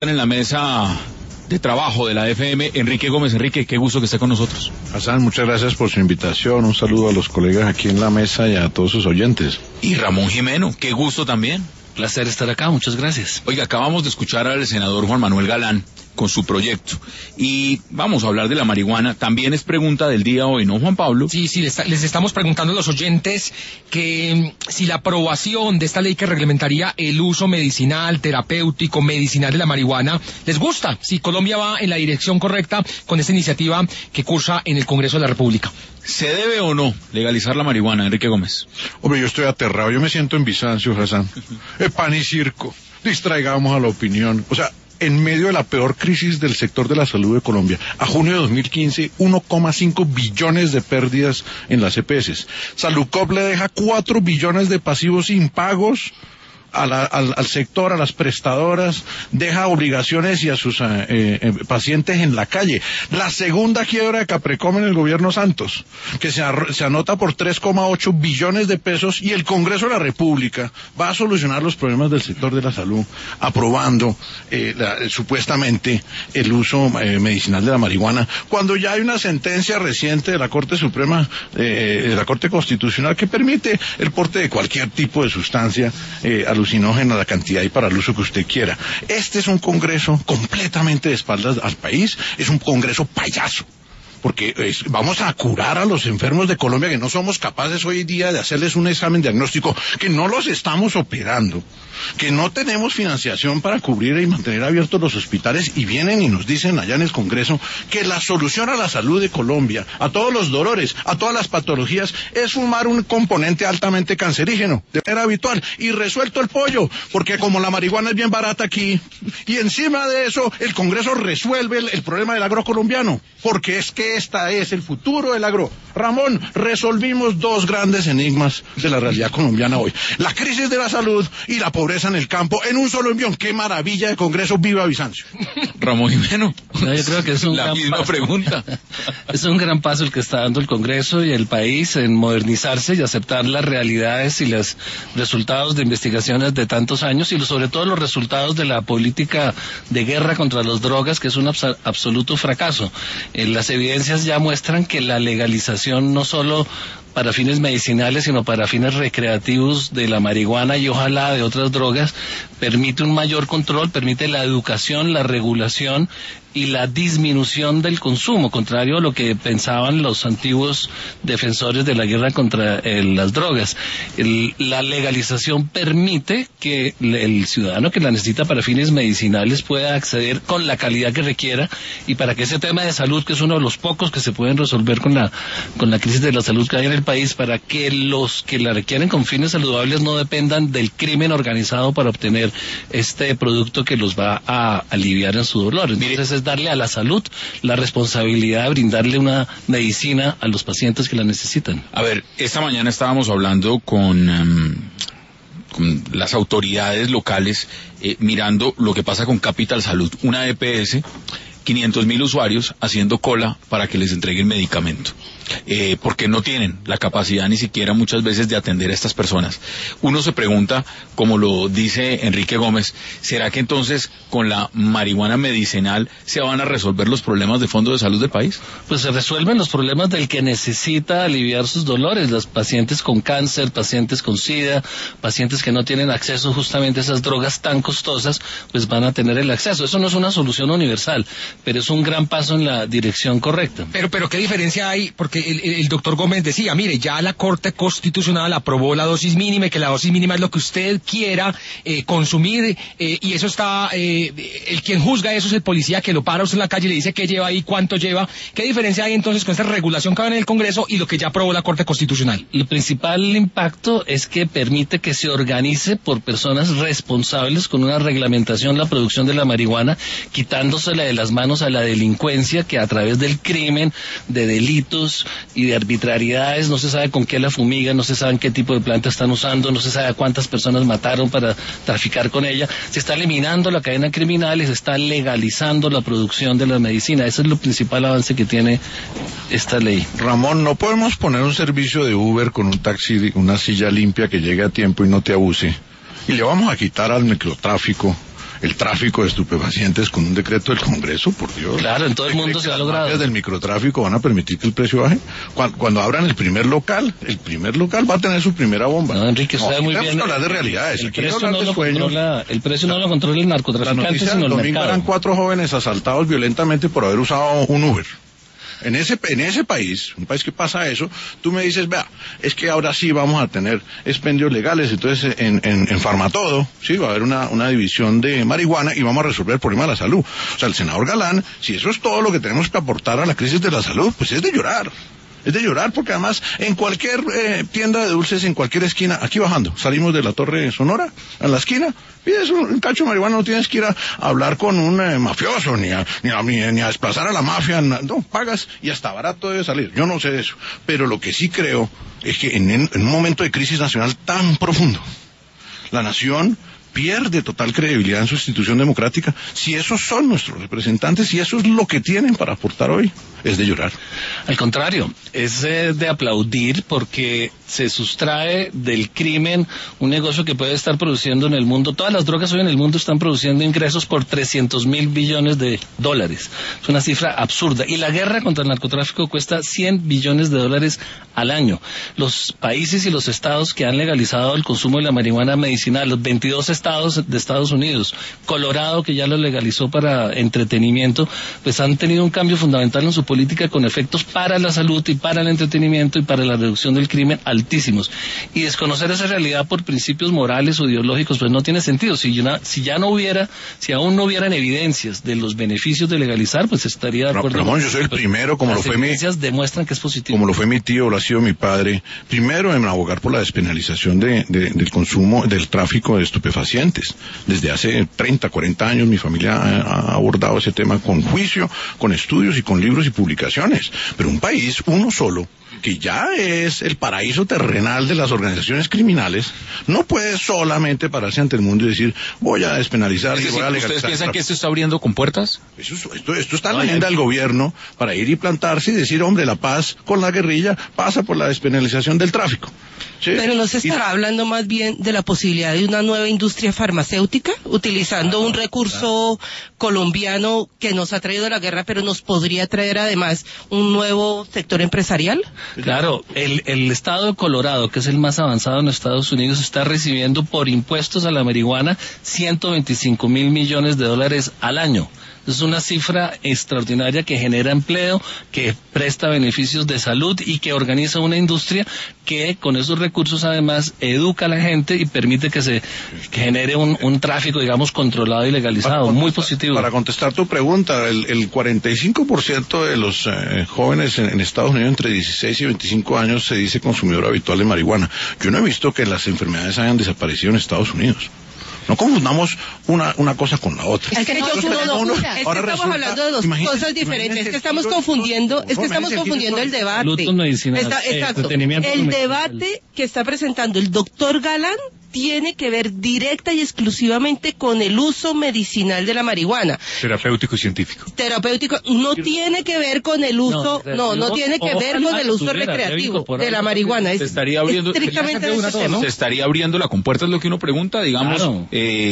En la mesa de trabajo de la FM, Enrique Gómez. Enrique, qué gusto que esté con nosotros. Hassan, muchas gracias por su invitación. Un saludo a los colegas aquí en la mesa y a todos sus oyentes. Y Ramón Jimeno, qué gusto también. Placer estar acá, muchas gracias. Oiga, acabamos de escuchar al senador Juan Manuel Galán con su proyecto. Y vamos a hablar de la marihuana. También es pregunta del día hoy, ¿no, Juan Pablo? Sí, les estamos preguntando a los oyentes que si la aprobación de esta ley que reglamentaría el uso medicinal, terapéutico, medicinal de la marihuana, les gusta. Si Colombia va en la dirección correcta con esta iniciativa que cursa en el Congreso de la República. ¿Se debe o no legalizar la marihuana, Enrique Gómez? Hombre, yo estoy aterrado, yo me siento en Bizancio, Hassan. Pan y circo, distraigamos a la opinión. O sea, en medio de la peor crisis del sector de la salud de Colombia, a junio de 2015, 1,5 billones de pérdidas en las EPS. Salucop le deja 4 billones de pasivos impagos al sector, a las prestadoras, deja obligaciones y a sus pacientes en la calle. La segunda quiebra de Caprecom en el gobierno Santos, que se anota por 3,8 billones de pesos, y el Congreso de la República va a solucionar los problemas del sector de la salud, aprobando supuestamente el uso medicinal de la marihuana, cuando ya hay una sentencia reciente de la Corte Suprema, de la Corte Constitucional, que permite el porte de cualquier tipo de sustancia alucinógena, la cantidad y para el uso que usted quiera. Este es un Congreso completamente de espaldas al país, es un Congreso payaso, porque vamos a curar a los enfermos de Colombia que no somos capaces hoy día de hacerles un examen diagnóstico, que no los estamos operando, que no tenemos financiación para cubrir y mantener abiertos los hospitales, y vienen y nos dicen allá en el Congreso que la solución a la salud de Colombia, a todos los dolores, a todas las patologías, es fumar un componente altamente cancerígeno de manera habitual, y resuelto el pollo, porque como la marihuana es bien barata aquí, y encima de eso el Congreso resuelve el problema del agro colombiano, porque es que esta es el futuro del agro. Ramón, resolvimos dos grandes enigmas de la realidad colombiana hoy: la crisis de la salud y la pobreza en el campo, en un solo envión. ¡Qué maravilla de Congreso! ¡Viva Bizancio! Ramón Jimeno. No, yo creo que es un la gran misma paso. Pregunta. Es un gran paso el que está dando el Congreso y el país en modernizarse y aceptar las realidades y los resultados de investigaciones de tantos años, y sobre todo los resultados de la política de guerra contra las drogas, que es un absoluto fracaso. Las evidencias ya muestran que la legalización no solo para fines medicinales, sino para fines recreativos de la marihuana y ojalá de otras drogas, permite un mayor control, permite la educación, la regulación y la disminución del consumo, contrario a lo que pensaban los antiguos defensores de la guerra contra las drogas. La legalización permite que el ciudadano que la necesita para fines medicinales pueda acceder con la calidad que requiera, y para que ese tema de salud, que es uno de los pocos que se pueden resolver con la crisis de la salud que hay en el país, para que los que la requieren con fines saludables no dependan del crimen organizado para obtener este producto que los va a aliviar en su dolor. Entonces es darle a la salud la responsabilidad de brindarle una medicina a los pacientes que la necesitan. A ver, esta mañana estábamos hablando con las autoridades locales, mirando lo que pasa con Capital Salud, una EPS, 500,000 usuarios haciendo cola para que les entreguen medicamento, porque no tienen la capacidad ni siquiera muchas veces de atender a estas personas. Uno se pregunta, como lo dice Enrique Gómez, ¿será que entonces con la marihuana medicinal se van a resolver los problemas de fondo de salud del país? Pues se resuelven los problemas del que necesita aliviar sus dolores, los pacientes con cáncer, pacientes con SIDA, pacientes que no tienen acceso justamente a esas drogas tan costosas, pues van a tener el acceso. Eso no es una solución universal, pero es un gran paso en la dirección correcta. Pero ¿qué diferencia hay? Porque el doctor Gómez decía, mire, ya la Corte Constitucional aprobó la dosis mínima, y que la dosis mínima es lo que usted quiera consumir, y eso está, el quien juzga eso es el policía que lo para usted en la calle y le dice qué lleva ahí, cuánto lleva. ¿Qué diferencia hay entonces con esta regulación que va en el Congreso y lo que ya aprobó la Corte Constitucional? El principal impacto es que permite que se organice por personas responsables con una reglamentación la producción de la marihuana, quitándosela de las manos a la delincuencia, que a través del crimen, de delitos y de arbitrariedades, no se sabe con qué la fumigan, no se sabe qué tipo de planta están usando, no se sabe a cuántas personas mataron para traficar con ella. Se está eliminando la cadena criminal y se está legalizando la producción de la medicina. Ese es el principal avance que tiene esta ley. Ramón, no podemos poner un servicio de Uber con un taxi, una silla limpia que llegue a tiempo y no te abuse, y le vamos a quitar al microtráfico el tráfico de estupefacientes con un decreto del Congreso, por Dios. Claro, en todo el mundo se ha logrado. Las del microtráfico van a permitir que el precio baje. Cuando abran el primer local va a tener su primera bomba. No, Enrique, usted muy bien. Hablar de realidades. El precio no lo controla el narcotraficante, sino el mercado. El domingo eran 4 jóvenes asaltados violentamente por haber usado un Uber. En ese país, un país que pasa eso, tú me dices, vea, es que ahora sí vamos a tener expendios legales, entonces en Farmatodo, sí, va a haber una división de marihuana y vamos a resolver el problema de la salud. O sea, el senador Galán, si eso es todo lo que tenemos que aportar a la crisis de la salud, pues es de llorar. Es de llorar porque además en cualquier tienda de dulces, en cualquier esquina, aquí bajando, salimos de la Torre Sonora, en la esquina, pides un cacho de marihuana, no tienes que ir a hablar con un mafioso, ni a desplazar a la mafia, no, pagas y hasta barato debe salir. Yo no sé de eso, pero lo que sí creo es que en un momento de crisis nacional tan profundo, la nación pierde total credibilidad en su institución democrática. Si esos son nuestros representantes, si eso es lo que tienen para aportar hoy, es de llorar. Al contrario, es de aplaudir porque se sustrae del crimen un negocio que puede estar produciendo en el mundo. Todas las drogas hoy en el mundo están produciendo ingresos por 300.000 billones de dólares. Es una cifra absurda. Y la guerra contra el narcotráfico cuesta 100 billones de dólares al año. Los países y los estados que han legalizado el consumo de la marihuana medicinal, los 22 estados de Estados Unidos, Colorado, que ya lo legalizó para entretenimiento, pues han tenido un cambio fundamental en su política con efectos para la salud y para el entretenimiento y para la reducción del crimen altísimos. Y desconocer esa realidad por principios morales o ideológicos, pues no tiene sentido. Si aún no hubieran evidencias de los beneficios de legalizar, pues estaría de acuerdo. Ramón, yo soy el primero, como lo fue mi... Las evidencias demuestran que es positivo. Como lo fue mi tío, lo ha sido mi padre, primero en abogar por la despenalización del consumo, del tráfico de estupefacientes. Desde hace 30, 40 años mi familia ha abordado ese tema con juicio, con estudios y con libros y publicaciones. Pero un país, uno solo, que ya es el paraíso terrenal de las organizaciones criminales, no puede solamente pararse ante el mundo y decir, voy a despenalizar y voy a legalizar. ¿Ustedes piensan que esto está abriendo compuertas? Esto está en la agenda del gobierno para ir y plantarse y decir, hombre, la paz con la guerrilla pasa por la despenalización del tráfico. ¿Sí? Pero no se estará hablando más bien de la posibilidad de una nueva industria farmacéutica, utilizando un recurso colombiano que nos ha traído la guerra, pero nos podría traer además un nuevo sector empresarial. Claro, el estado de Colorado, que es el más avanzado en Estados Unidos, está recibiendo por impuestos a la marihuana 125.000 millones de dólares al año. Es una cifra extraordinaria que genera empleo, que presta beneficios de salud y que organiza una industria que con esos recursos además educa a la gente y permite que se genere un tráfico, digamos, controlado y legalizado. Muy positivo. Para contestar tu pregunta, el 45% de los jóvenes en Estados Unidos entre 16 y 25 años se dice consumidor habitual de marihuana. Yo no he visto que las enfermedades hayan desaparecido en Estados Unidos. No confundamos una cosa con la otra. Es que estamos hablando de dos cosas diferentes. Es que estamos confundiendo el debate. Exacto. El debate que está presentando el doctor Galán tiene que ver directa y exclusivamente con el uso medicinal de la marihuana. Terapéutico y científico. Terapéutico no tiene que ver con el uso, no tiene que ver con el uso recreativo de la marihuana. Se estaría abriendo, estrictamente de ese tema. Se estaría abriendo la compuerta, es lo que uno pregunta, digamos, claro.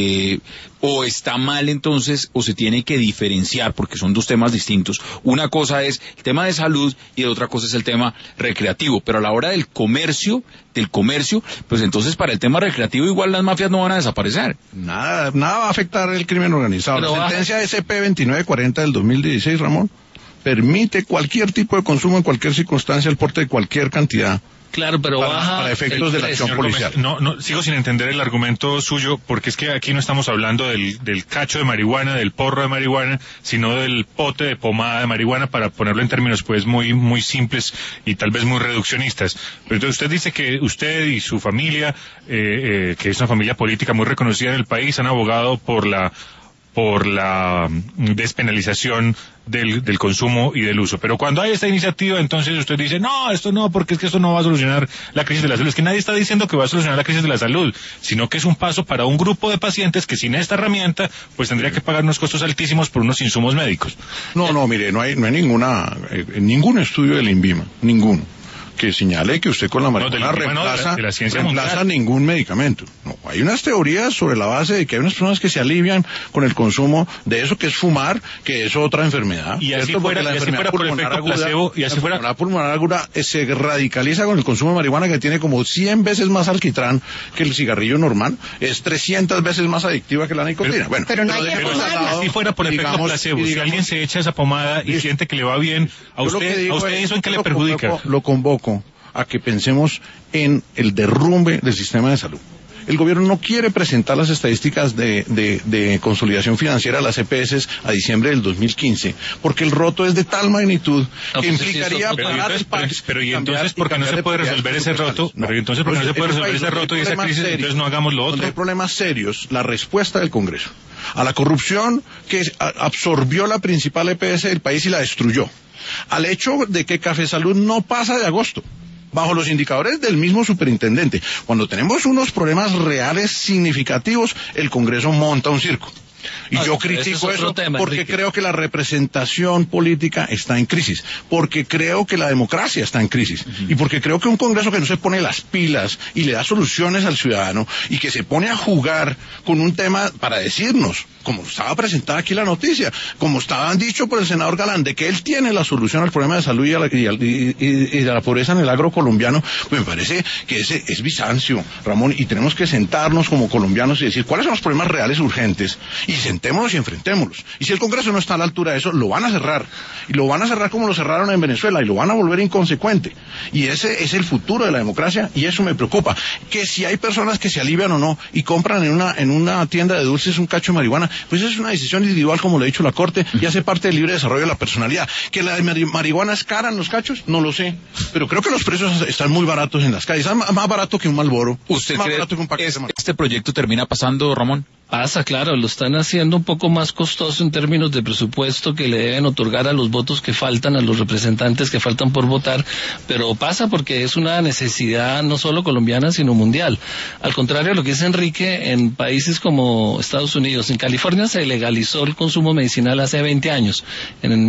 O está mal entonces, o se tiene que diferenciar, porque son dos temas distintos. Una cosa es el tema de salud y otra cosa es el tema recreativo, pero a la hora del comercio, pues entonces para el tema recreativo igual las mafias no van a desaparecer. Nada va a afectar el crimen organizado. Pero la sentencia SP-2940 del 2016, Ramón, permite cualquier tipo de consumo en cualquier circunstancia, el porte de cualquier cantidad. Claro, pero para efectos de la acción policial. No, sigo sin entender el argumento suyo, porque es que aquí no estamos hablando del cacho de marihuana, del porro de marihuana, sino del pote de pomada de marihuana, para ponerlo en términos pues muy, muy simples y tal vez muy reduccionistas. Pero entonces usted dice que usted y su familia, que es una familia política muy reconocida en el país, han abogado por la despenalización del consumo y del uso. Pero cuando hay esta iniciativa, entonces usted dice, no, esto no, porque es que esto no va a solucionar la crisis de la salud. Es que nadie está diciendo que va a solucionar la crisis de la salud, sino que es un paso para un grupo de pacientes que sin esta herramienta, pues tendría que pagar unos costos altísimos por unos insumos médicos. No, mire, no hay ningún estudio del INVIMA, ninguno, que señale que usted con la marihuana reemplaza ningún medicamento. No, hay unas teorías sobre la base de que hay unas personas que se alivian con el consumo de eso que es fumar, que es otra enfermedad. Y así fuera por el efecto placebo, y así fuera. La pulmonar aguda se radicaliza con el consumo de marihuana, que tiene como 100 veces más alquitrán que el cigarrillo normal, es 300 veces más adictiva que la nicotina. Pero no hay que fumarla. Si fuera por efecto placebo, si alguien se echa esa pomada y siente que le va bien, ¿a usted eso en qué le perjudica? Lo convoco a que pensemos en el derrumbe del sistema de salud. El gobierno no quiere presentar las estadísticas de consolidación financiera a las EPS a diciembre del 2015, porque el roto es de tal magnitud que implicaría pagar el PAX. Pero y entonces, ¿por qué no se puede resolver ese roto? Pero entonces, ¿por qué no se puede resolver ese roto y esa crisis? Entonces no hagamos lo otro. Hay problemas serios, la respuesta del Congreso a la corrupción que absorbió la principal EPS del país y la destruyó, al hecho de que Café Salud no pasa de agosto, bajo los indicadores del mismo superintendente. Cuando tenemos unos problemas reales significativos, el Congreso monta un circo. Y yo critico eso porque creo que la representación política está en crisis, porque creo que la democracia está en crisis, y porque creo que un Congreso que no se pone las pilas y le da soluciones al ciudadano y que se pone a jugar con un tema para decirnos, como estaba presentada aquí la noticia, como estaban dicho por el senador Galán, de que él tiene la solución al problema de salud y de la pobreza en el agro colombiano, pues me parece que ese es Bizancio, Ramón, y tenemos que sentarnos como colombianos y decir cuáles son los problemas reales urgentes, y sentémonos y enfrentémoslos. Y si el Congreso no está a la altura de eso, lo van a cerrar. Y lo van a cerrar como lo cerraron en Venezuela, y lo van a volver inconsecuente. Y ese es el futuro de la democracia, y eso me preocupa. Que si hay personas que se alivian o no, y compran en una tienda de dulces un cacho de marihuana, pues es una decisión individual, como lo ha dicho la Corte, y hace parte del libre desarrollo de la personalidad. ¿Que la marihuana es cara en los cachos? No lo sé. Pero creo que los precios están muy baratos en las calles. Es más barato que un Marlboro. ¿Usted cree que este proyecto termina pasando, Ramón? Pasa, claro, lo están haciendo un poco más costoso en términos de presupuesto que le deben otorgar a los votos que faltan, a los representantes que faltan por votar, pero pasa porque es una necesidad no solo colombiana, sino mundial. Al contrario de lo que dice Enrique, en países como Estados Unidos, en California se legalizó el consumo medicinal hace 20 años, en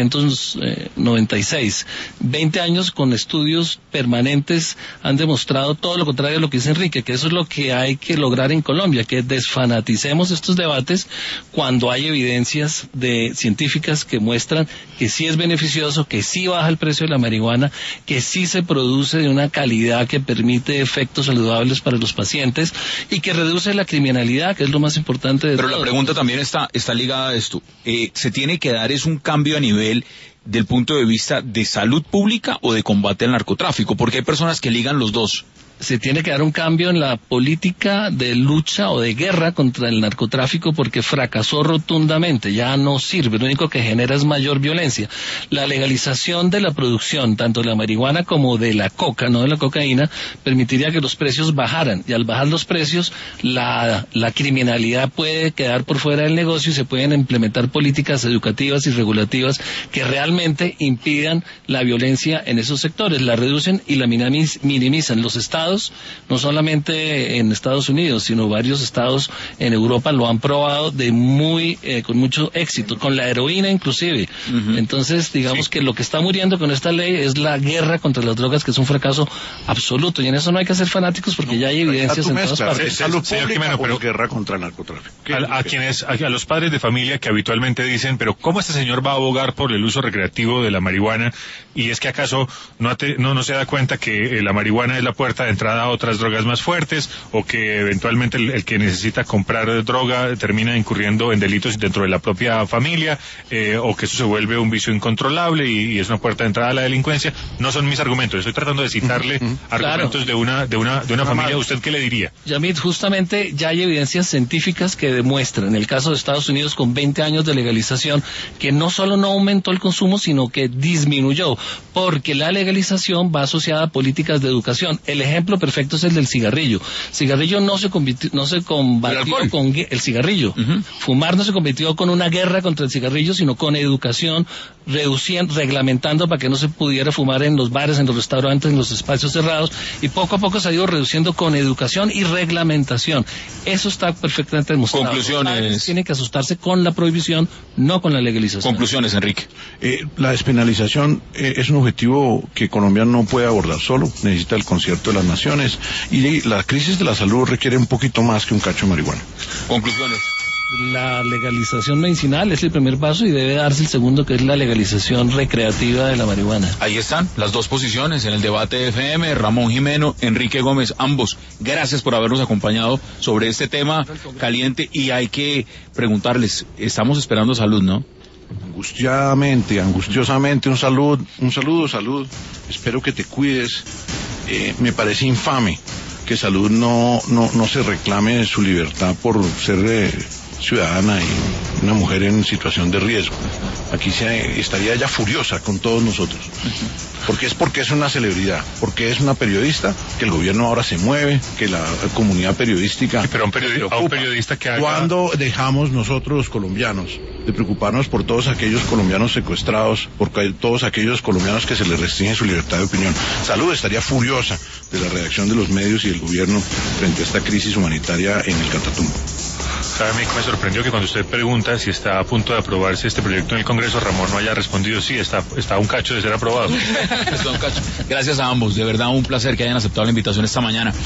1996. 20 años con estudios permanentes han demostrado todo lo contrario de lo que dice Enrique, que eso es lo que hay que lograr en Colombia, que es desfanaticizar estos debates cuando hay evidencias científicas que muestran que sí es beneficioso, que sí baja el precio de la marihuana, que sí se produce de una calidad que permite efectos saludables para los pacientes y que reduce la criminalidad, que es lo más importante de todo. Pero la pregunta también está ligada a esto. ¿Se tiene que dar un cambio a nivel del punto de vista de salud pública o de combate al narcotráfico? Porque hay personas que ligan los dos. Se tiene que dar un cambio en la política de lucha o de guerra contra el narcotráfico porque fracasó rotundamente, ya no sirve, lo único que genera es mayor violencia. La legalización de la producción, tanto de la marihuana como de la coca, no de la cocaína, permitiría que los precios bajaran, y al bajar los precios, la criminalidad puede quedar por fuera del negocio y se pueden implementar políticas educativas y regulativas que realmente impidan la violencia en esos sectores, la reducen y la minimizan. Los estados, no solamente en Estados Unidos, sino varios estados en Europa lo han probado con mucho éxito, con la heroína inclusive. Entonces, digamos que lo que está muriendo con esta ley es la guerra contra las drogas, que es un fracaso absoluto, y en eso no hay que ser fanáticos porque ya hay evidencias en todas partes. Pero guerra contra el narcotráfico. A los padres de familia que habitualmente dicen, pero ¿cómo este señor va a abogar por el uso recreativo de la marihuana? Y es que acaso no se da cuenta que la marihuana es la puerta de entrada a otras drogas más fuertes, o que eventualmente el que necesita comprar droga termina incurriendo en delitos dentro de la propia familia, o que eso se vuelve un vicio incontrolable y es una puerta de entrada a la delincuencia. No son mis argumentos, estoy tratando de citarle argumentos de una familia. ¿Usted qué le diría? Yamit, justamente ya hay evidencias científicas que demuestran, en el caso de Estados Unidos con 20 años de legalización, que no solo no aumentó el consumo, sino que disminuyó, porque la legalización va asociada a políticas de educación. El ejemplo perfecto es el del cigarrillo. Cigarrillo no se combatió con el cigarrillo. Fumar no se combatió con una guerra contra el cigarrillo, sino con educación reglamentando para que no se pudiera fumar en los bares, en los restaurantes, en los espacios cerrados, y poco a poco se ha ido reduciendo con educación y reglamentación. Eso está perfectamente demostrado. Conclusiones. Tienen que asustarse con la prohibición, no con la legalización. Conclusiones, Enrique. La despenalización es un objetivo que Colombia no puede abordar solo, necesita el concierto de las naciones, y la crisis de la salud requiere un poquito más que un cacho de marihuana. Conclusiones. La legalización medicinal es el primer paso y debe darse el segundo, que es la legalización recreativa de la marihuana. Ahí están las dos posiciones en el debate de FM. Ramón Jimeno, Enrique Gómez, ambos, gracias por habernos acompañado sobre este tema caliente, y hay que preguntarles, estamos esperando salud, ¿no? Angustiosamente, un saludo, espero que te cuides. Me parece infame que Salud no se reclame su libertad por ser ciudadana y una mujer en situación de riesgo. Aquí estaría ella furiosa con todos nosotros. Porque es una celebridad, porque es una periodista, que el gobierno ahora se mueve, que la comunidad periodística... Sí, pero a un periodista que haga... ¿Cuándo dejamos nosotros los colombianos de preocuparnos por todos aquellos colombianos secuestrados, por todos aquellos colombianos que se les restringe su libertad de opinión? Salud estaría furiosa de la reacción de los medios y del gobierno frente a esta crisis humanitaria en el Catatumbo. ¿Sabe? A mí me sorprendió que cuando usted pregunta si está a punto de aprobarse este proyecto en el Congreso, Ramón no haya respondido sí, está a un cacho de ser aprobado. Gracias a ambos, de verdad un placer que hayan aceptado la invitación esta mañana.